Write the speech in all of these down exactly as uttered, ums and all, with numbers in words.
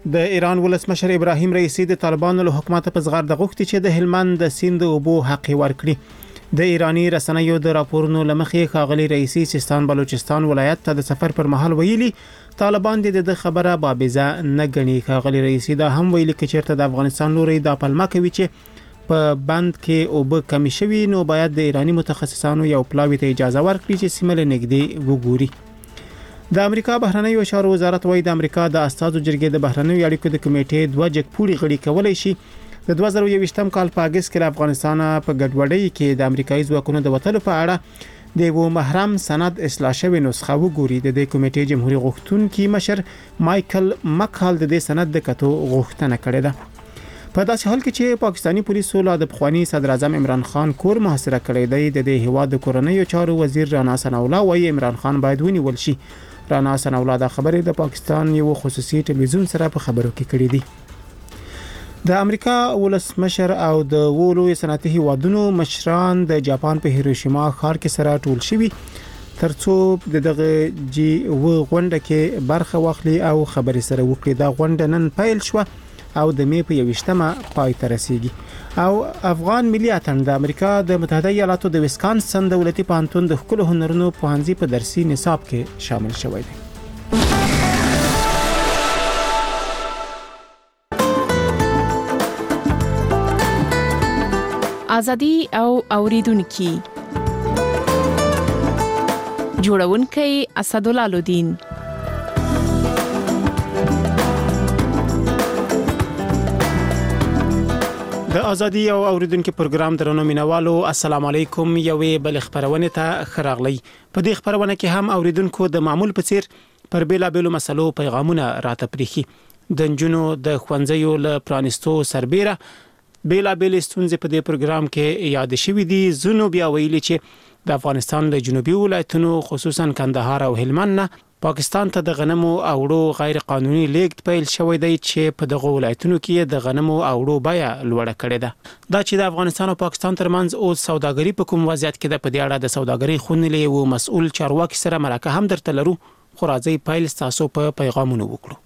د ایران ولسمشر ابراهیم رئیسی د طالبانو له حکومت په زغرده غوښتي چې د هلمند د سیند اوبو حق ورکړي. د ایرانی رسنیو د راپورونو لمخې ښاغلي رئیسی سیستان بلوچستان ولایت ته د سفر پر مهال ویلي طالبان د خبره بابیزه نه ګڼي. ښاغلي رئیسی دا هم ویلي چې چیرته د افغانستان لوري د پلمه کوي چې په بند کې اوبه کمی شوي نو باید د ایرانی متخصصانو یو پلاوی ته اجازه ورکړي چې سیمه له نږدې وګوري. د امریکا بهرنیو چارو وزارت وايي د امریکا د استازو جرګې د بهرنیو اړیکو د کمیټې دوه جګپوړي غړي کولای شي د دوه زره یوویشتم کال په اگست کې د افغانستان په ګډوډۍ کې د امریکایي ځواکونو د وټلو په اړه د یو محرم سند اصلاح شوی نسخه وګوري. د دې کمیټې جمهوریت غوښتونکي مشر مایکل مکال د دې سند د کتو غوښتنه کړې ده. په داسې حال کې چې پاکستانی پولیسو لا د پخوانی صدر اعظم عمران خان کور محاصره کړی دی، د دې هیواد د کورنیو چارو وزیر رانا ثناءالله وايي عمران خان باید ونیول شي. رانا ثناءالله دا خبره د پاکستان یو خصوصي ټلویزیون سره په خبرو کې کړې دي. د امریکا ولسمشر او د وولو صنعتي هیوادونو مشران د جاپان په هیروشیما ښار کې سره ټول شوي ترڅو د دغه جی و غونډه کې برخه واخلي او خبرې سره وکړي. دا غونډه نن پیل شو او د می په یوشتمه پای ته رسیدي. او افغان ملي اتن د امریکا د متحده ایالاتو د ویسکانسن دولتي پوهنتون د ښکلو هنرونو پوهنځي په درسي نصاب کې شامل شوی دی. ازادي او اوریدونکو جوړونکي اسدالله لودین. د ازادي او اوریدونکو پروګرام درنو مینوالو السلام علیکم. یوې بل خبرونه ته خراغلی. په دې خبرونه کې هم اوریدونکو د معمول په څیر پر بیلا بیلو مسلو پیغامونه راته پریخي. د نجونو د خوانځیو له پرانستو سربېره بیلا بیل ستونزې په دې پروګرام کې یاد شوې دي. زونو بیا ویلي چې د افغانستان له جنوبي ولایتونو خصوصا کندهار او هلمند نه پاکستان ته د غنمو او وړو غیر قانوني لیږد پیل شوی دی چې په دغه ولایتونو کې د غنمو او وړو بیه لوړه کړې ده. دا چې د افغانستان او پاکستان ترمنځ اوس سوداګري په کوم وضعیت کې ده په دې اړه د سوداګري خونلې او مسؤل چارواکي سره مرکه هم درته لرو. خو راځي پیل تاسو په پیغامونو وکړو.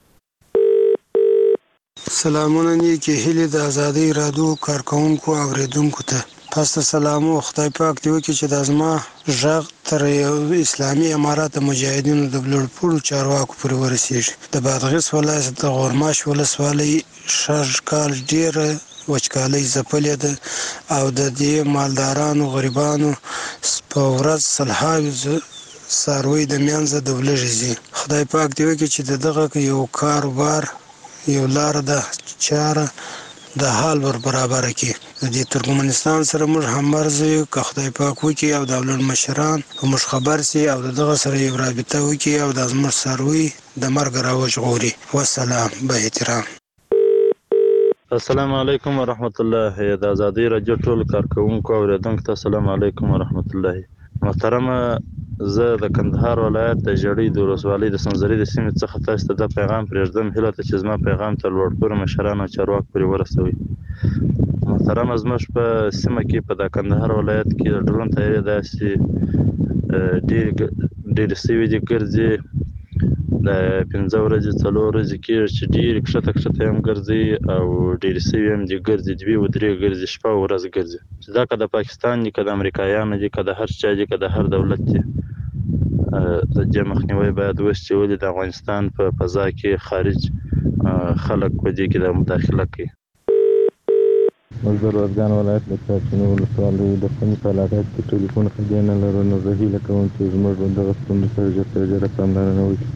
سلامونه نیکی هیله د ازادي رادیو کارکونکو اوریدونکو ته تاسو سلامو. خدای پاک دی وکړي چې د ازما ژغ تر اسلامي امارات مجاهدینو د بلړپوړو چارواکو پورې ورسیږي. د بادغیس ولایت د غورماش ولسوالۍ شرج کال ډیره وچکالۍ ځپلې ده او د دې مالدارانو غریبانو په ورځ سلهاوي څاروي د منځه د ولږي. خدای پاک دی وکړي چې دغه یو کاروبار یو لار ده چاره د حال ور برابر کی. د ترکمنستان سره موږ هم مرزي که خدای پاک وکي او د ولر مشران موږ خبر سي او دغه سره یو رابطه وکي او د ازمر سروي د مرګ راوځ غوري. والسلام به احترام. السلام علیکم ورحمت الله. د ازادي رادیو ټول کارکونکو اوریدونکو ته السلام علیکم ورحمت الله. محترمه زه د کندهار ولایت د جړۍ د ولسوالۍ د سنځري د سیمې څخه تاسو ته د پیغام پرېږدم هیله ته چې زما پیغام تر لوړپوړو مشرانو او چارواکو پورې ورسوي. محترمه زموږ په سیمه کې په د کندهار ولایت کې د ډرون طیارې داسې ډېر ډېر سوي دي ګرځي د پنځه ورځې څلور ورځې کېږي چې ډېرې کښته کښته هم ګرځي او ډېرې سوي هم دي ګرځي دوې و درې ګرځي شپه او ورځ ګرځي. چې دا که د پاکستان دي که د امریکایانو دي که د هر چا دي که د هر دولت دي د دې مخنیوی باید وشي چې ولې د افغانستان په فضا کې خارج خلک په دې کې د مداخله کوي. موږ د روزګان ولایت له چارچینو ولسوالۍ د فني په علاقه کې ټلیفون خدای نه لرو نو زه هیله کوم چې زموږ دغه ستونزو سره ژر تر ژره پاملرنه وکړي.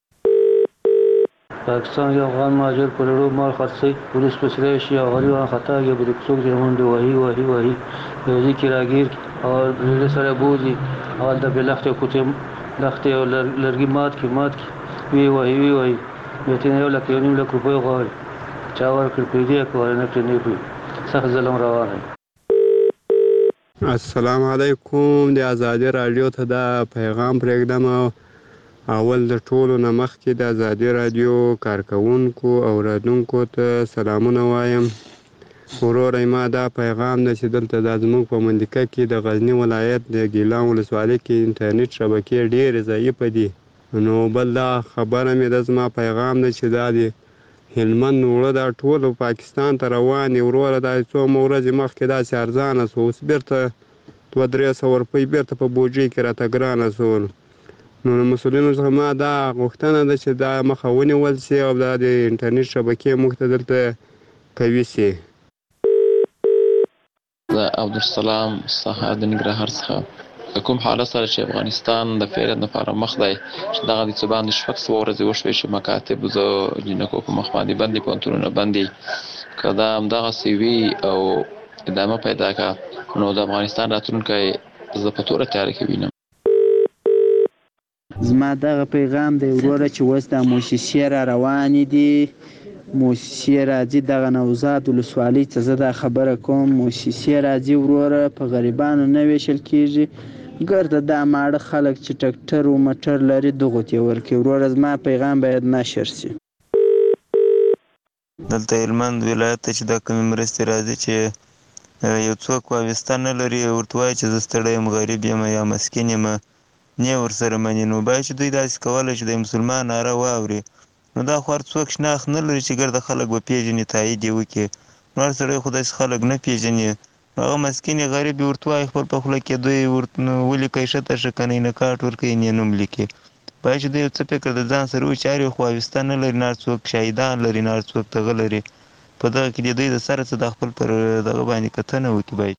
پاکستان یا افغان مهاجر پر لرو مال خرڅي پولیس په سره شي او غریبان خطا کې بده څوک دې منډه وهي وهي وهي یو ځکه راګیر او له سره بوزي او د بلخته کوټه لخته او لرګي مات کې مات کې وی وهي وی وهي مته یو لکه یو نیم لک روپۍ غواړي چا ورکړ پیډي کوي نه کړی نه پی سخت ظلم روان دی. السلام علیکم. د ازادي رادیو ته دا پیغام پرېږدم. اول د ټولو نه مخکې د ازادي رادیو کارکونکو او رادونکو ته سلامونه وایم. وروره ما دا پیغام ده چې دلته دا زموږ په منطقه کې د غزني ولایت د ګیلان ولسوالۍ کې انټرنیټ شبکې ډېرې ضعیفه دي. نو بل دا خبره مې ده زما پیغام ده چې دا د هلمند اوړه دا ټول پاکستان ته روان دي وروره. دا څو ورځې مخکې داسې ارزانه شو، اوس بېرته دوه درې سوه روپۍ بېرته په بوجۍ کې راته ګرانه شول. نو د مسؤلینو څخه ما دا غوښتنه ده چې دا مخه ونیول شي او دا د انټرنیټ شبکې موږ ته دلته قوي شي. زه عبدالسلام سهار د ننګرهار څخه د کوم حالت سره چې افغانستان د فعالیت لپاره مخ دی چې دغه د څه باندې شپږ سوه ورځې وشوې چې مکاتب د جینکو په مخ باندې بند دي، پوهنتونونه بند دي. که دا همدغسې وي او ادامه پیدا کړه نو د افغانستان راتلونکی زه په توره تیاره کې وینم. زما دغه پیغام دی وروره چې اوس دا موسسې را روانې دي، موسسې راځي دغه نوزاد ولسوالۍ ته زه دا خبره کوم. موسسې راځي وروره، په غریبانو نه ویشل کېږي، ګرده دا ماړه خلک چې ټکټر و مټر لري دغو ته یې ورکوي. وروره زما پیغام باید نشر شي. دلته هلمند ولایت ته چې دا کومې مرستې راځي چې یو څوک واویسته نه لري، ورته وایي چې زه ستړی یم، غریب یم یا مسکین یم، نه یې ورسره مني. نو باید چې دوی داسې کولی چې د مسلمان ناره واوري. نو دا خو هر څوک شناخت نه لري چې ګرده خلک به پېژني، تایید یې وکړي. نو هر سړی خو داسې خلک نه پېژني. نو هغه مسکین یې غریب یې ورته وایي خپل په خوله کې دوی ورته ولیکئ ښه ته ښه که نه یې نه کارت ورکوي نه یې نوم لیکي. باید چې دوی یو څه فکر د ځان سره وکړي چې هر یو خو واویسته نه لري، نه هر څوک شهیدان لري، نه هر څوک دغه لري. په دغه کې د دوی د سره څه د خپل پر دغه باندې کتنه وکړي. باید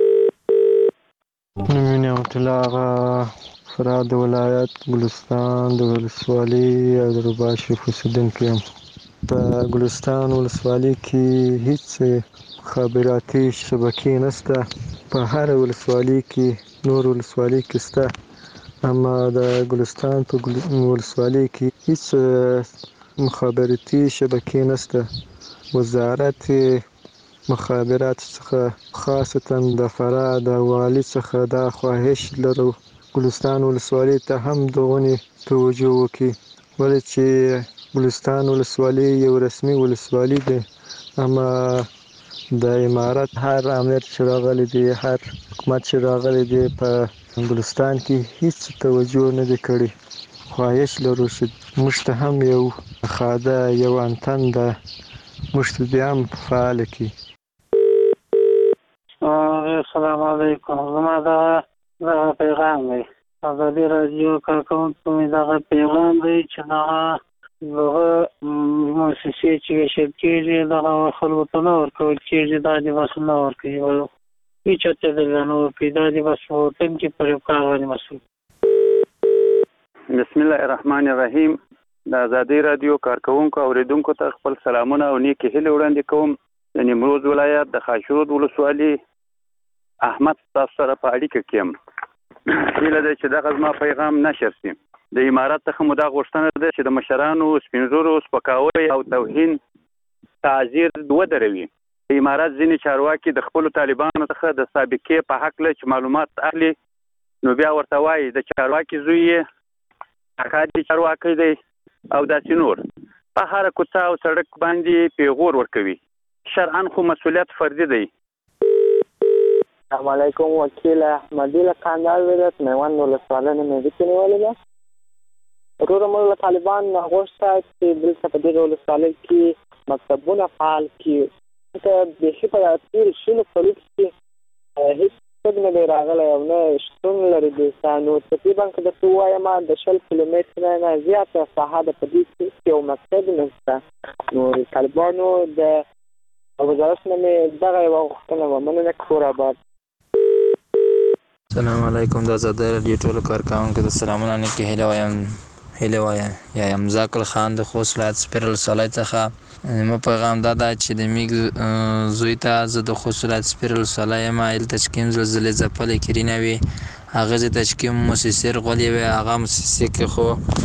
نوم یې نعمت الله آغا، فراه د ولایت ګلستان د ولسوالۍ او د رباط شریف اوسېدونکی یم. په ګلستان ولسوالۍ کې هیڅ مخابراتي شبکې نشته. په هره ولسوالۍ کې نور ولسوالۍ کې شته، اما د ګلستان په ولسوالۍ کې هیڅ مخابراتي شبکې نشته. وزارت مخابرات څخه خاصتا د فراه د والي څخه دا خواهش لرو ګلستان ولسوالۍ ته هم دغونې توجه وکړي، ولې چې ګلستان ولسوالۍ یو رسمي ولسوالي دی، اما د امارت هر امیر چې راغلی دی، هر حکومت چې راغلی دی په ګلستان کې هیڅ توجه نه دی کړی. خواهش لرو چې موږ ته هم یو خاده یو انتن ده، موږ ته بیا هم فعاله کړي. السلام علیکم. زما دغه دغه پیغام دی ازادي راډیو کارکوونکو مې دغه پیغام دی چې دغه دغه مؤسسې چې ویشل کېږي دغه خلکو ته نه ورکول کېږي، دا دې بس نه ورکوي، هېچا ته دلته نه ورکوي، دا دې بس په وطن کې پر یو کار باندې مسؤل. بسم الله الرحمن الرحیم. د ازادي راډیو کارکوونکو اورېدونکو ته خپل سلامونه او نیکې هیلې وړاندې کوم. د نیمروز ولایت د خاشرود ولسوالي احمد تاسو سره په اړیکه کې یم. هیله ده چې دغه زما پیغام نشر شي. د امارت څخه مو دا غوښتنه ده چې د مشرانو سپین ږیرو سپکاوی او توهین تعذیر ودروي. د امارت ځینې چارواکي د خپلو طالبانو څخه د سابقې په هکله چې معلومات اخلي، نو بیا ورته وایي د چارواکي زوی یې اکادي چارواکی دی او داسې نور. په هره کوڅه او سړک باندې پیغور ورکوي. شرعاً خو مسؤلیت فردي دی. السلام علیکم. وکیل احمدی له کندهار ولایت میوند ولسوالۍ نه مې نیولې ده. وروره موږ له طالبان نه غوښته چې دلته په دغه ولسوالۍ کې مکتبونه فعال کړي. ځکه بیخي په تېرو شلو کلو کې هېڅ څوک نه دی راغلی او نه شتون لري دلته. نو تقریبا که درته ووایم د شل کیلومتره نه زیاته ساحه ده، په دې کې یو مکتب نشته. نو طالبانو د وزارت نه مې دغه یوه غوښتنه وه. مننه. کور آباد. السلام علیکم. د ازادي راډیو ټولو کارکوونکو ته سلامونه نیکې هیلې وایم. هیلې وایم یا یم ذاکر خان د خوست ولایت سپیر ولسوالۍ څخه. زما پیغام دا ده چې د میږ زوی ته زه د خوست ولایت سپیر ولسوالۍ یم. هلته چې کوم زلزلې ځپلې کرینه وي، هغې ته چې کوم موسسې رغولې وي، هغه موسسې کې خو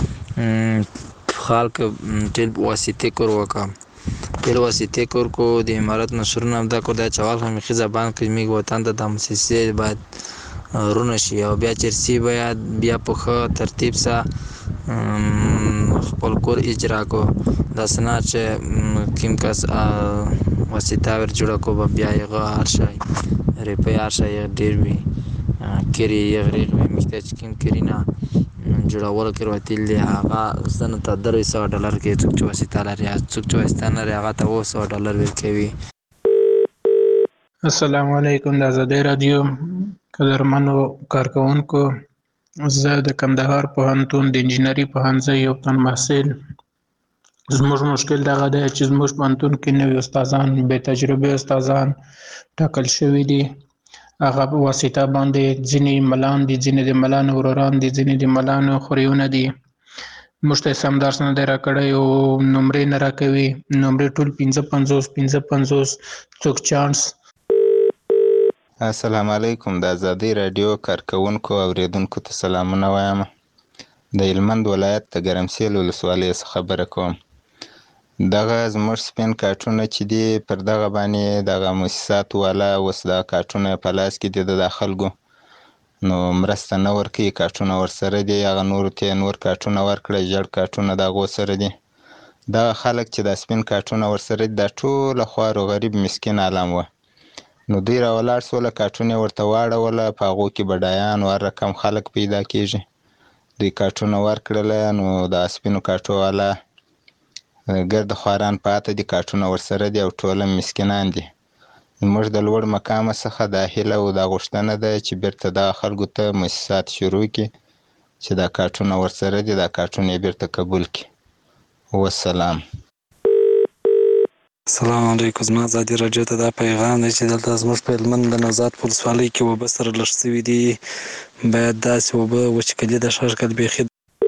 خلک ټیل واسطې کور وکړه ټیل واسطې کور کو د امارت نشرونه هم دا کور دا چوال خو میخي زبان کې میږ وطن ته د موسسې باید رونه شي او بیا چرسي باید بیا په ښه ترتیب سره خپل کور اجرا کو. داسې نه چې کوم کس واسطه ور جوړه کو به بیا هغه هر شی ریپې هر شی ډېر وي کري یې غریغ وي میخته چې کوم کري نه جوړولو کې ورتلي دي هغه زنه ته درې سوه ډالر کوي، څوک چې واسطه لري څوک چې واسطه نه لري هغه ته اووه سوه ډالر ورکوي. السلام علیکم. د ازادۍ راډیو قدرمنو کارکوونکو، زه د کندهار پوهنتون د انجینري پوهنځي یو تن محصل. زموږ مشکل دغه دی چې زموږ پوهنتون کې نوي استادان بې تجربې استادان ټاکل شوي دي. هغه په واسطه باندې ځینې ملان دي، ځینې د ملانو وروران دي، ځینې د ملانو خوریونه دي. موږ ته سم درس نه دی راکړی او نمرې نه راکوي. نمرې ټول پنځه پنځوس پنځه پنځوس څوک چانس. السلام علیکم. د ازادۍ راډیو کارکوونکو او اوریدونکو ته سلامونه وایم. د هلمند ولایت د ګرمسیل ولسوالۍ څخه خبره کوم. دغه زموږ سپین کارټونه چې دي پر دغه باندې دغه مؤسساتو والا اوس دغه کارټونه په لاس کې دي د خلکو، نو مرسته نه ورکوي. کارټونه ورسره دي، هغه نورو ته نور کارټونه ورکړه، ژړ کارټونه د هغو سره دي. دغه خلک چې د سپین کارټونه ورسره دي دا ټوله خوار و غریب مسکین عالم وه. نو دوی راولاړ سوله، کارټونه یې ورته واړوله، په هغو کې بډایان او هر رقم خلک پیدا کېږي. دوی کارټونه ورکړله، نو د سپینو کارټو والا ګرد خواران پاته دي، کارټونه ورسره دي او ټوله مسکینان دي. موږ د لوړ مقامه څخه دا هیله او دا غوښتنه ده چې بیرته دغه خلکو ته مؤسسات شروع کړي چې دا کارټونه ورسره دي، دا کارټونه یې بیرته قبول کړي. والسلام. السلام علیکم. زما ازادي راډیو ته دا پیغام دی چې دلته زموږ په هلمند د نوزاد په ولسوالۍ کې اوبه سره لږ شوي دي، باید داسې اوبه وچکلي د ښار کړي بیخي.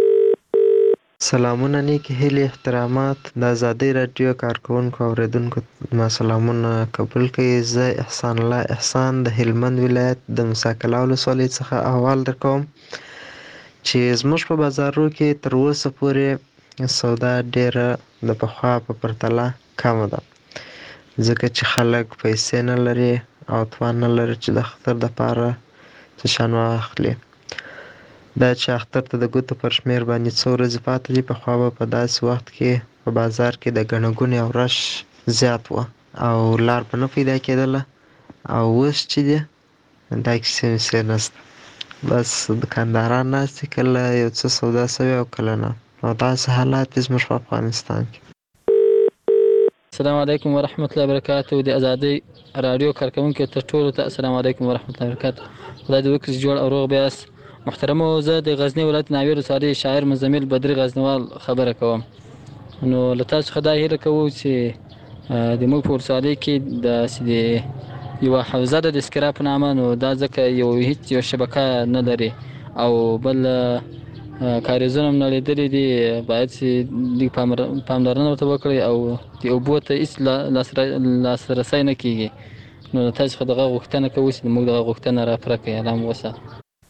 سلامونه، نیکې هیلې، احترامات. د ازادۍ راډیو کارکوونکو او اوریدونکو ما سلامونه قبول کړئ. زه احسان الله احسان د هلمند ولایت د موسی کلا ولسوالۍ څخه احوال درکوم چې زموږ په بازارو کې تر اوسه پورې سودا ډېره د پخوا په پرتله کمه ده، ځکه چې خلک پیسې نه لري او توان نه لري چې د اختر دپاره څه شیان واخلي. دا چې اختر ته د ګوتو پر شمېر باندې څو ورځې پاتې دي، پخوا به په داسې وخت کې په بازار کې د ګڼه ګوڼې او رش زیات وه او لار به نه پیدا کېدله. او اوس چې دی دا کیسې ویسې نشته، بس دکانداران ناست دي، کله یو څه سودا شوې او کله نه، او داسې حالات دي زموږ په افغانستان کې. السلام علیکم ورحمت الله وبرکاتو. د ازادۍ راډیو کارکوونکو ته ټولو ته السلام علیکم ورحمت الله وبرکاتو. خدای دې وکړي چې جوړ او روغ بیاست. محترمو، زه د غزني ولایت ناوې ولسوالۍ شاعر مزمل بدري غزنوال خبره کوم. نو له تاسو څخه دا هیله کوو چې د موږ په ولسوالۍ کې داسې د یوه حوزه ده د اسکرا په نامه، نو دا ځکه یو هیڅ یو شبکه نه لري او بل کاریزونه هم نړېدلي دي، باید چې لږ پاملرنه ورته وکړئ او د اوبو ته هېڅ لاسرسی نه کېږي. نو له تاسو څخه دغه غوښتنه کوو چې موږ دغه غوښتنه راپوره کړئ. الله مو وساتي.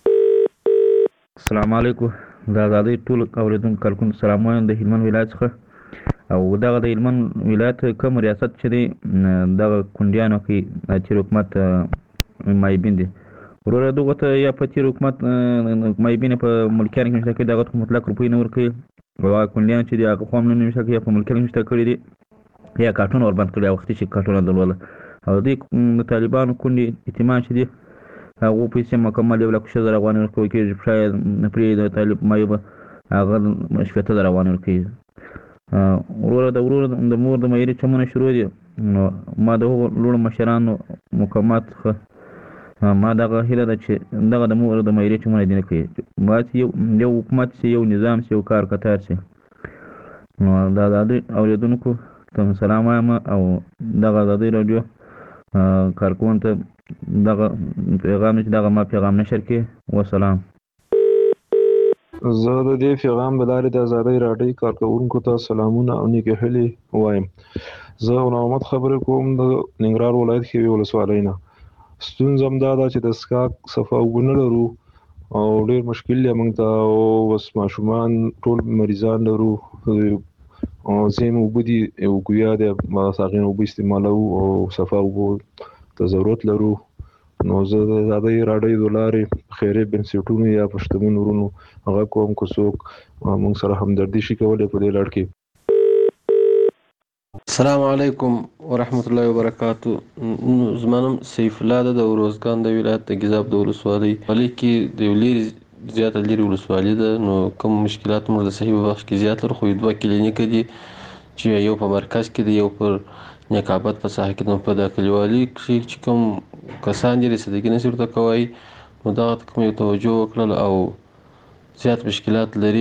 السلام علیکم. د ازادۍ ټول اوریدونکو کارکوونکو ته سلام وایم د هلمند ولایت څخه. او دغه د هلمند ولایت کوم ریاست چې دی دغه کونډیانو کې د تېر حکومت مایبین دي. وروره دغو ته یا په تېر حکومت مایبین په ملکیانو کې نشته کړي، دغه ته مطلق روپۍ نه ورکوي، او هغه کونډیان چې دي هغه خو هم نه نشته کړي، یا په ملکیانو کې نشته کړي دي، یا کارټونه وربند کړي، وختي چې کارټونه درلوده. او دوی د طالبانو کونډې یتیمان چې دي هغو پیسې مکمل یو لک شل زره افغانۍ ورکول کېږي، شاید پرې د طالب مایو به هغه شپېته زره افغانۍ ورکوي. وروره د ورور د مور د معیاري چمونه شروع دي، نو ما د هغو لوړو مشرانو مقامات څخه ما دغه هیله ده چې دغه د مور د معیاري چمونه دې نه کوي، باید یو یو حکومت شي، یو نظام شي، یو کار کتار شي. نو د ازادۍ اورېدونکو ته سلام وایم او دغه ازادۍ راډیو کارکوونکو ته دغه پیغام چې دغه ما پیغام نشر کړي. وسلام. زه د دې پیغام د لارې د ازادۍ راډیو کارکوونکو ته سلامونه او نیکې هیلې وایم. زه غلام محمد خبرې کوم د ننګرهار ولایت ښېوې ولسوالۍ نه. ستونزه همدا ده چې د څښاک صفا اوبه نه لرو او ډېر مشکل دی موږ ته، او بس ماشومان ټول مریضان لرو، ځینې اوبه دي یو ګویا دی بس هغې نه اوبه استعمالوو او صفا اوبو ته ضرورت لرو. نو زه د ازادۍ راډیو د لارې خیریه بنسټونو یا په شتمنو وروڼو هغه کوم که څوک موږ سره همدردي شي کولی په دې لړ کې. السلام علیکم ورحمت الله وبرکاتو. زما نوم سیف الله ده، د اروزګان د ولایت د ګیزاب د ولسوالۍ والي کې د یو لرې زیاته لرې ولسوالي ده، نو کوم مشکلات موږ د صحي په بخش کې زیات لرو، خو دوه کلینیکه دي چې یو په مرکز کې دی، یو پر نیکابت په ساحه کې. نو په دا کلیوالي کې چې کوم کسان دي رسیدګي نشي ورته کوی، نو دغه ته کوم یو توجه وکړل او زیات مشکلات لري.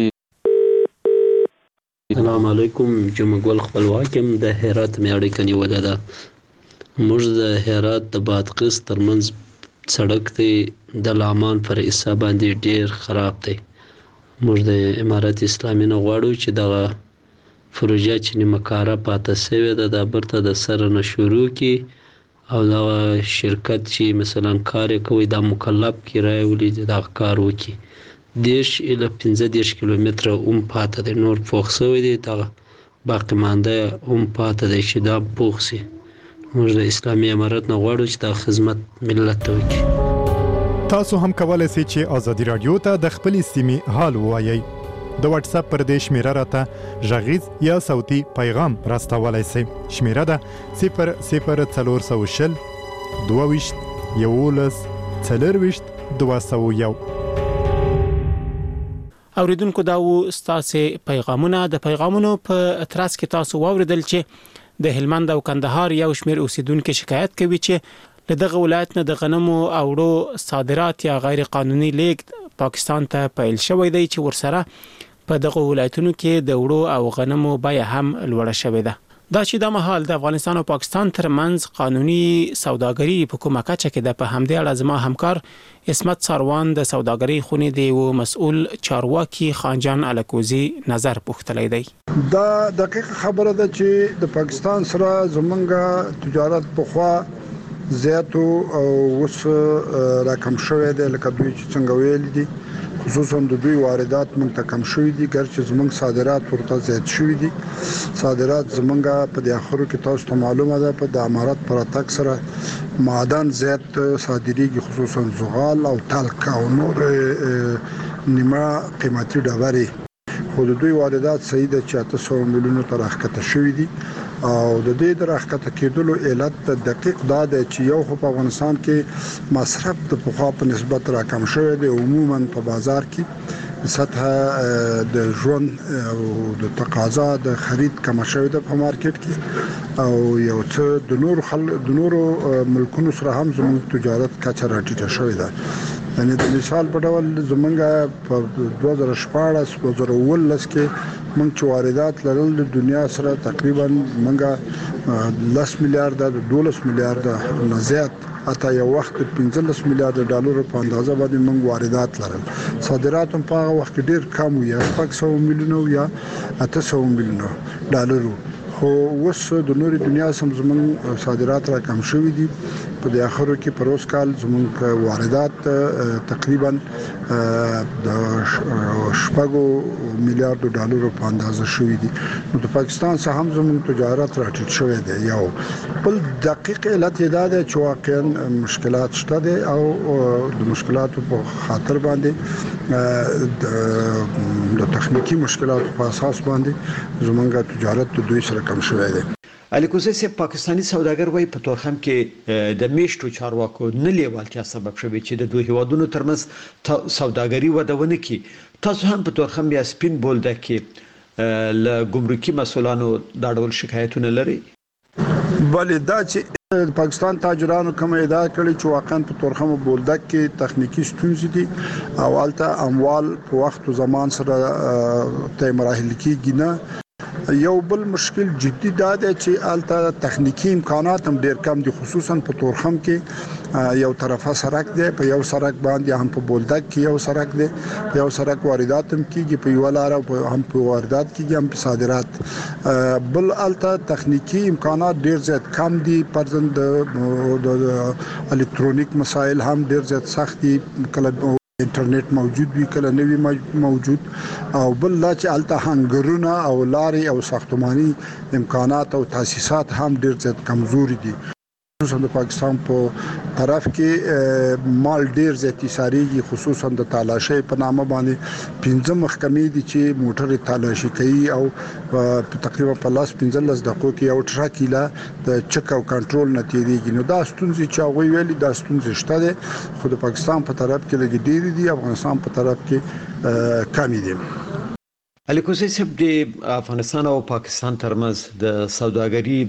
السلام علیکم، جمعه ګل خپلواک یم، د هرات مې اړیکه نیولې ده. موږ د هرات د بادغیس ترمنځ سړک دی د لعمان پر عیسا باندې ډیر خراب دی. موږ د امارت اسلامي نه غواړو چې دغه پروژه چې نیمه کاره پاته سوې ده دا بیرته د سره نه شروع کړي او دغه شرکت چې مثلا کار یې کوي دا مکلف کرایه ولیدي دغه کار وکړي. دېرش الی پنځه دېرش کیلومتره هم پاته دی، نور پوخ سوی دی، دغه باقي مانده هم پاته دی چې دا پوخ سي. موږ د اسلامي امارت نه غواړو چې دا خدمت ملت ته وکړي. تاسو هم کولای شئ چې ازادي رادیو ته د خپلې سیمې حال ووایئ. د واتس اپ پر دې شمیره راته غږیز یا صوتي پیغام راستولای شئ. شمیره ده صفر صفر څلور سوه شل دوه ویشت یولس څلور ویشت دوه سوه یو. اوریدونکو دا و ستاسو پیغامونه. د پیغامونو په تراس کې تاسو واوریدل چې د هلمند او کندهار یو شمیر اوسیدونکو شکایت کوي چې له دغه ولایت نه د غنمو او وړو صادرات یا غیر قانوني لیږد پاکستان ته پیل شوی دی چې ورسره په دغه ولایتونو کې د وړو او غنمو بیه هم لوړه شوې ده. دا چې د مهال د افغانستان او پاکستان ترمنځ قانوني سوداګري په کومه کچه کې د په همدې اړه زما همکار اسمت ساروان د سوداګري خونې دی او مسؤل چارواکي خانجان الکوزي نظر پوښتلی دی. دا دقیق خبره ده چې د پاکستان سره زمونږ تجارت پخوا زیاتو او اوس راکم شوی دی، لکه دوی چې څنګه ویل دي خصوصا د دوی واردات موږ ته کم شوي دي، ګرچې زموږ صادرات ورته زیات شوي دي. صادرات زموږ په دې اخرو کې تاسو ته معلومه ده په د امارات پر تک سره معدن زیات صادریږي، خصوصا زغال او تلک او نور نیمه قیمتي ډبرې، خو د دوی واردات صحیح ده چې اته سوه میلیونو ته راښکته شوي دي. او د دې د راښکته کېدلو علت دقیق دا دی چې یو خو په افغانستان کې مصرف د پخوا په نسبت راکم شوی دی، عموما په بازار کې سطح د ژوند او د تقاضا د خرید کم شوی ده په مارکیټ کې، او یو څه د نور خل د نورو ملکونو سره هم زموږ تجارت کچه راټیټه شوې ده. یعنی د مثال په ډول زمونږ په دوه زره شپاړس دوه زره اوولس کې موږ چې واردات لرل د دنیا سره تقریبا موږ لس میلیارډ دولس میلیارډ نه زیات اته یو وخت پنځلس میلیارډ ډالر په اندازه باندې موږ واردات لرل. صادرات هم په هغه وخت ډیر کم وو، یا شپږ سوه میلیونه یا اته سوه میلیونه ډالر، خو اوس د نورې دنیا سم زموږ صادرات را کم شوي دي. په دې اخرو کې پر اوس کال زموږ واردات تقریبا د شپږو میلیارډ ډالرو په اندازه شوي دي. نو د پاکستان څخه هم زموږ تجارت راټیټ شوی دی. یو بل دقیق علت یې دا دی چې واقعا مشکلات شته دي او د مشکلاتو په خاطر باندې د تخنیکی مشکلاتو په اساس باندې زموږ تجارت د دوی سره کم شوی دی. الکوزي سه پاکستانی سوداګر وای په تورخم کې د میشتو چارواکو نه لیوالتیا سبب شوی چې د دوه هیوادونو ترمنځ سوداګري ودونه کی. تاسو هم په تورخم بیا سپین بولده کې ل ګمرکي مسولانو دا ډول شکایتونه لري؟ بلې دا چې پاکستان تاجرانو کوم ادعا کړې چې واقعا په تورخم بولدک کې تخنیکی ستونزې دي او الته اموال په وخت او زمان سره ته مراحل کېږي نه. یو بل مشکل جدي دا دی چې الته تخنیکی امکانات هم ډیر کم دي، خصوصا په تورخم کې یو طرفه سړک دی، په یو سړک باندې هم په بولدک کې یو سړک دی، په یو سړک واردات هم کیږي، په یو لار هم په واردات کیږي هم په صادرات. بل الته تخنیکی امکانات ډیر زیات کم دي، پرځند د الکترونیک مسایل هم ډیر زیات سخت دي، کله انټرنیټ موجود وي کله نه وي موجود، او بل لا چې الته هنګرونه او لارې او ساختماني امکانات او تاسیسات هم ډیر زیات کمزوري دي. خصوصا د پاکستان په طرف کې مال ډیر زیاتی ساریږي خصوصا د تالاشۍ په نامه باندې پنځه محکمې دي چې موټر تالاشي کوي او په تقریبا په لاس پنځلس دقیقو کې یو ټرک له د چک او کنټرول نه تیریږي نو دا ستونزې چې هغه ویلي دا ستونزې شته ده خو د پاکستان په طرف کې لګي ډیر دي افغانستان په طرف کې کمی دي. الیکوزی صاحب د افغانستان او پاکستان ترمنځ د سوداګري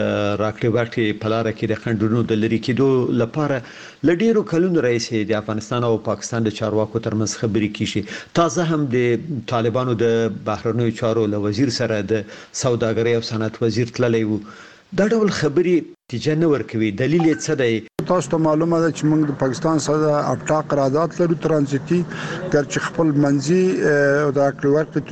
راکړې ورکړې په لار کې د خنډونو د لری کېدو لپاره لډیرو کلونو راځي د افغانستان او پاکستان د چارواکو ترمنځ خبرې کیږي. تازه هم د طالبانو د بهرنیو چارو له وزیر سره د سوداګري او صنعت وزیر تللی وو. دا ډول خبرې نتیجه نه ورکوي. دلیل یې څه دی؟ تاسو ته معلومه ده چې موږ د پاکستان سره اپټا قرارداد لرو ترانزیتي ګرچې خپل منځي او د اکل ورکړې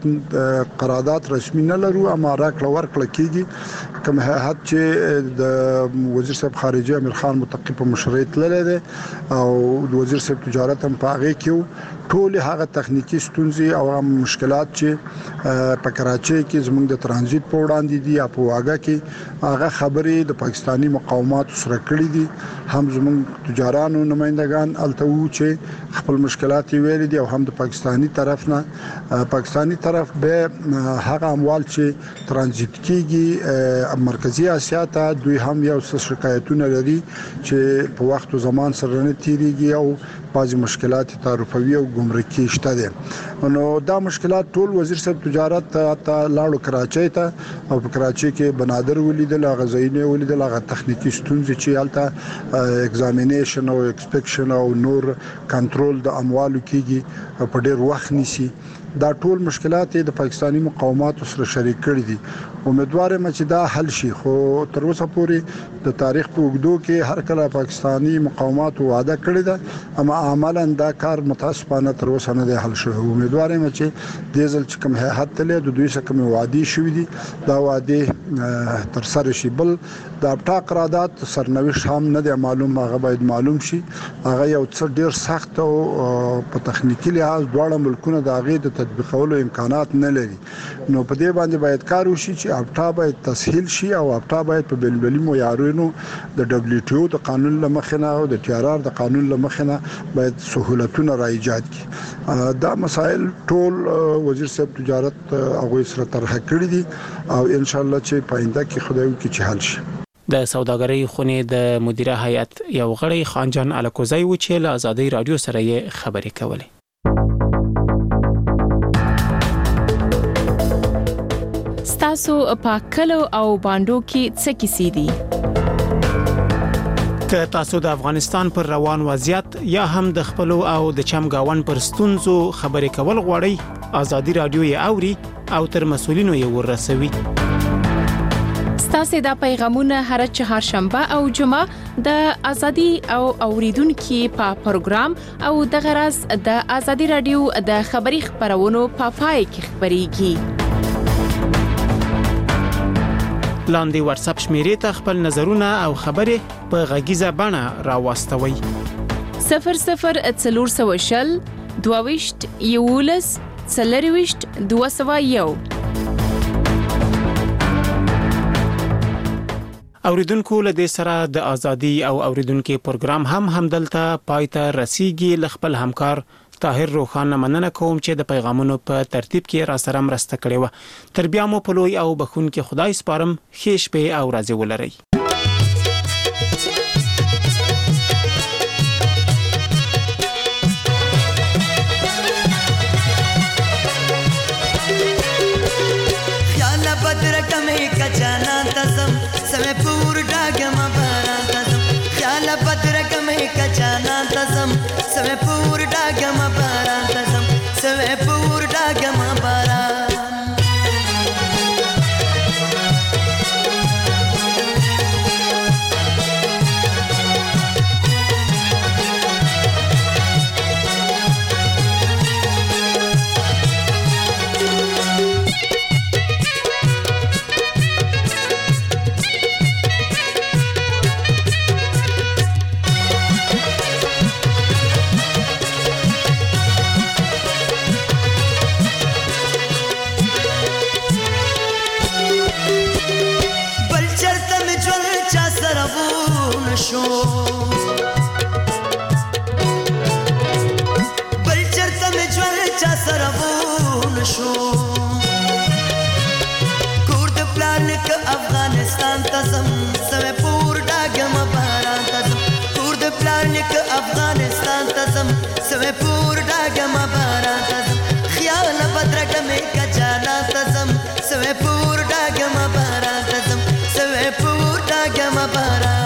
تجارت قرارداد رسمي نه لرو اما راکړه ورکړه کیږي کوم هات چې د وزیر صاحب خارجه امیر خان متقی په مشرعت لري او د وزیر صاحب تجارت هم پاغه کیو ټول هغه تخنیکی ستونزې او مشکلات چې په کراچۍ کې زموږ د ترانزیت په وړاندې دي په واګه کې هغه خبرې د پاکستانی مقاومت سره کړې دي هم زموږ تجارانو نمائندگان التو چې خپل مشکلات ویل دي او هم د پاکستانی طرف نه پاکستانی طرف به هغه اموال چې ترانزیت کیږي مرکزی اسیا ته دوی هم یو څه شکایتونه لري چې په وخت او زمان سره نه تیریږي او بعضی مشکلات تعرفوي او ګمرکي شته دي. نو دا مشکلات ټول وزیر صاحب تجارت ته لاړو کراچۍ ته او په کراچۍ کې بنادر ولیدل غزاینه ولیدل هغه تخنیکی ستونزې چې حالته ایگزامینیشن او ایکسپیکشن او نور کنټرول د اموالو کیږي په ډیر وخت نیسي. دا ټول مشکلات د پاکستانی مقاومت سره شریک کړي دي. امیدوار یم چې دا حل شي خو تر اوسه پورې د تاریخ په وګړو کې هر کله پاکستانی مقاومت وعده کړی ده اما عملاً دا کار متاسفانه تر اوسه نه دی حل شوی. امیدوار یم چې د ځل چې کوم هیئت تلې د دوی سره کوم وعده شوې دي دا وعده تر سره شي. بل د اپټا قرارداد سرنوشت هم نه دی معلوم هغه باید معلوم شي. هغه یو څه ډیر سخت او په تخنیکی لحاظ دواړه ملکونه د هغه د تطبیقولو امکانات نه لري. نو په دې باندې باید کار وشي چې اپټا باید تسهیل شي او اپټا باید په بلبلي معیارونو د دبليو ټي او د قانون لمخنه او د ټي ار ار د قانون لمخنه باید سہولتونه را ایجاد کړي. دا مسائل ټول وزیر صاحب تجارت هغه سره طرح کړی دي او ان شاء الله چې پاینده کې خدای وکړي چې حل شي. د سوداګرۍ خونې د مدیره هیئت یو غړی خانجان الکوزی و چې له آزادۍ رادیو سره یې خبرې کولې. تاسو په کلو او باندو کې څه کیسې دي؟ که تاسو د افغانستان پر روان وضعیت یا هم د خپل او د چمګاون پر ستونزو خبرې کول غواړئ آزادۍ رادیو یې اوري او تر مسولینو یې ورسوي. ستاسو د پیغامونه هر چهارشنبه او جمعه د ازادي او اوریدونکو په پروګرام او د غرض د آزادۍ رادیو د خبري خبرونو په پای کې خبريږي. لاندې واتس اپ شمیرې ته خپل نظرونه او خبرې په غږیزه بڼه راوستوي. صفر صفر څلور سوه شل دوه ویشت یولس څلور ویشت دوه سوه یو. اوریدونکو له دې سره د ازادي او اوریدونکو پروګرام هم همدلته پایته رسیدي. خپل همکار طاهر روخان مننه کوم چې د پیغامونو په ترتیب کې را سره مرسته کړې و. تر بیا مو په لوی او بخون کې خدای سپارم. ښه شپه او ورځې ولرئ. خیال بدر کمه کچانا تزم سمه پور ډاګم باران تزم خیال بدر کمه کچانا تزم سمه پور ډاګم باران تزم سمه پور ډاګم باران نشو بل چرته مې ژوند چا سره و نشو کور د پلار نیکه افغانستان ته ځم سوی پور ډاګم باران ته ځم کور د پلار نیکه افغانستان ته ځم سوی پور ډاګم باران ته ځم خیال بدرګه مې که جانان ته ځم سوی پور ډاګم باران ته ځم سوی پور ډاګم باران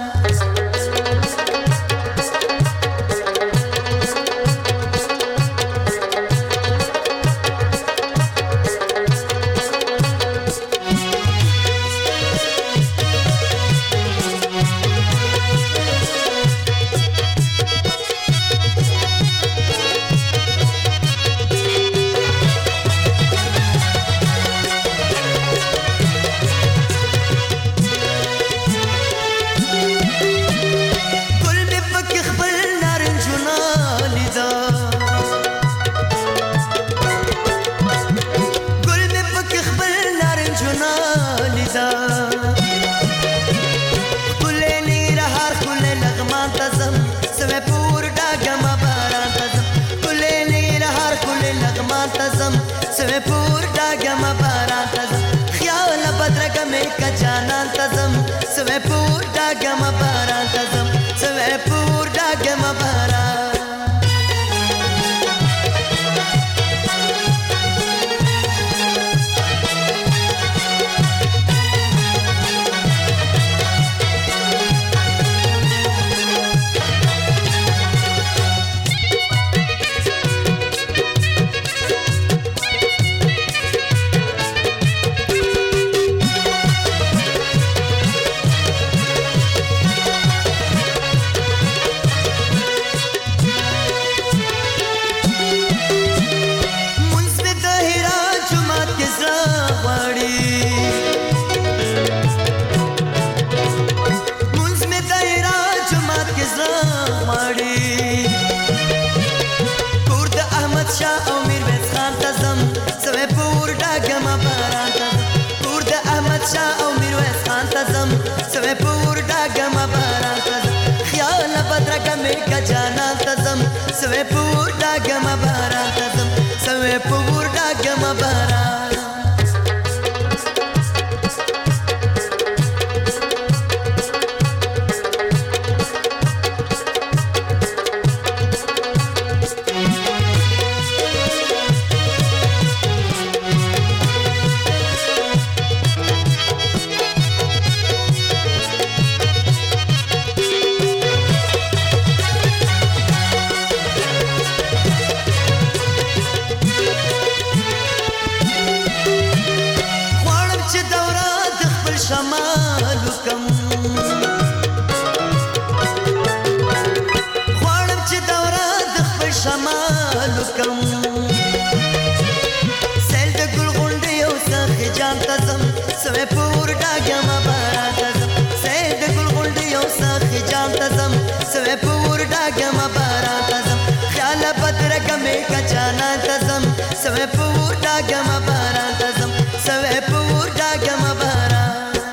سوی پور ډاګم باران ته ځم خیال بدرګه مې که جانان ته ځم سوی پور ډاګم باران ته ځم سوی پور ډاګم باران سوی پور ډاګم باران ته ځم خیال بدرګه مې که جانان ته ځم سوی پور ډاګم باران ته ځم سوی پور ډاګم باران سوی پور ډاګم باران ته ځم سید ګل غونډۍ یو سخي جام ته ځم سوی پور ډاګم باران ته ځم خیال بدرګه مې که جانان ته ځم سوی پور ډاګم باران ته ځم سوی پور ډاګم باران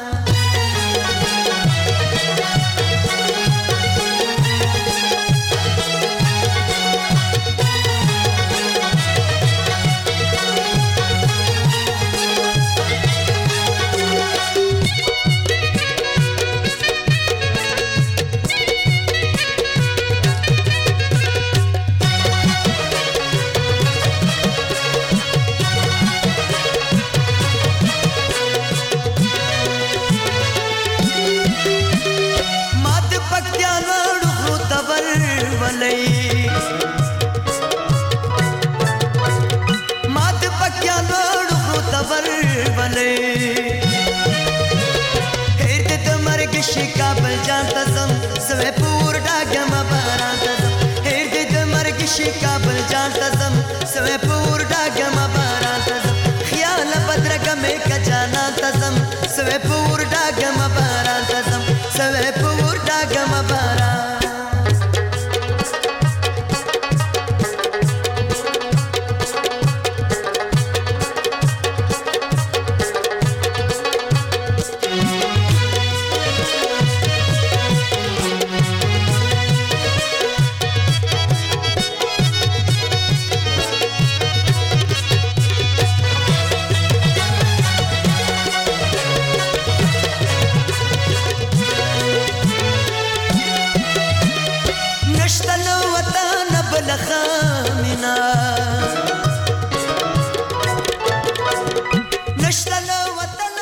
کابل جان ته ځم سوی پور ډاګم باران ته ځم هیر دې د مرګ شي کابل جان ته ځم سوی پور ډاګم باران ته ځم خیال بدرګه مې که جانان ته ځم سوی پور